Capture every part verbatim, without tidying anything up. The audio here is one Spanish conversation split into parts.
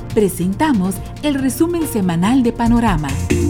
presentamos el resumen semanal de Panorama.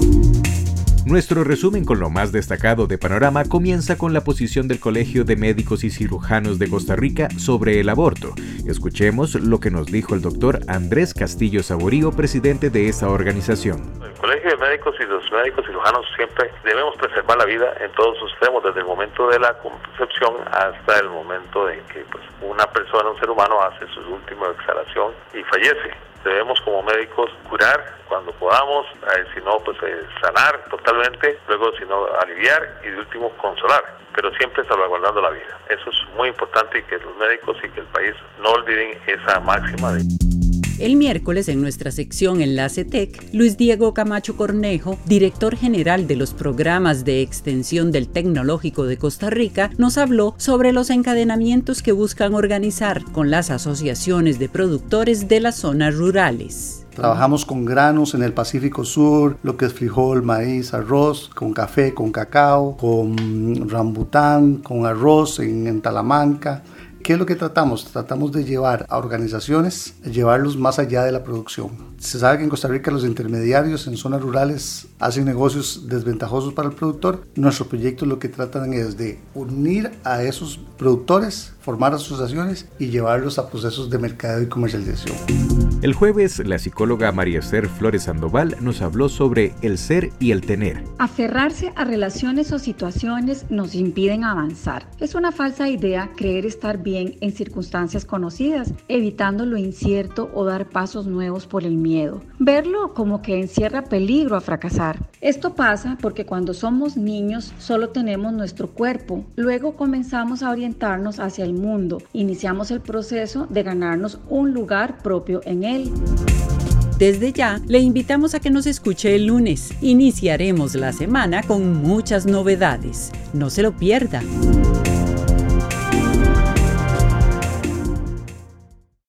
Nuestro resumen con lo más destacado de Panorama comienza con la posición del Colegio de Médicos y Cirujanos de Costa Rica sobre el aborto. Escuchemos lo que nos dijo el doctor Andrés Castillo Saborío, presidente de esta organización. El Colegio de Médicos y los médicos cirujanos siempre debemos preservar la vida en todos sus extremos, desde el momento de la concepción hasta el momento en que pues, una persona, un ser humano, hace su última exhalación y fallece. Debemos como médicos curar cuando podamos, eh, si no, pues eh, sanar totalmente, luego si no, aliviar y de último consolar, pero siempre salvaguardando la vida. Eso es muy importante y que los médicos y que el país no olviden esa máxima de... El miércoles, en nuestra sección Enlace Tech, Luis Diego Camacho Cornejo, director general de los programas de extensión del Tecnológico de Costa Rica, nos habló sobre los encadenamientos que buscan organizar con las asociaciones de productores de las zonas rurales. Trabajamos con granos en el Pacífico Sur, lo que es frijol, maíz, arroz, con café, con cacao, con rambután, con arroz en, en Talamanca. ¿Qué es lo que tratamos? Tratamos de llevar a organizaciones, llevarlos más allá de la producción. Se sabe que en Costa Rica los intermediarios en zonas rurales hacen negocios desventajosos para el productor. Nuestro proyecto lo que tratan es de unir a esos productores, formar asociaciones y llevarlos a procesos de mercadeo y comercialización. El jueves, la psicóloga María Esther Flores Sandoval nos habló sobre el ser y el tener. Aferrarse a relaciones o situaciones nos impiden avanzar. Es una falsa idea creer estar bien en circunstancias conocidas, evitando lo incierto o dar pasos nuevos por el miedo. Verlo como que encierra peligro a fracasar. Esto pasa porque cuando somos niños solo tenemos nuestro cuerpo. Luego comenzamos a orientarnos hacia el mundo. Iniciamos el proceso de ganarnos un lugar propio en él. Desde ya, le invitamos a que nos escuche el lunes. Iniciaremos la semana con muchas novedades. No se lo pierda.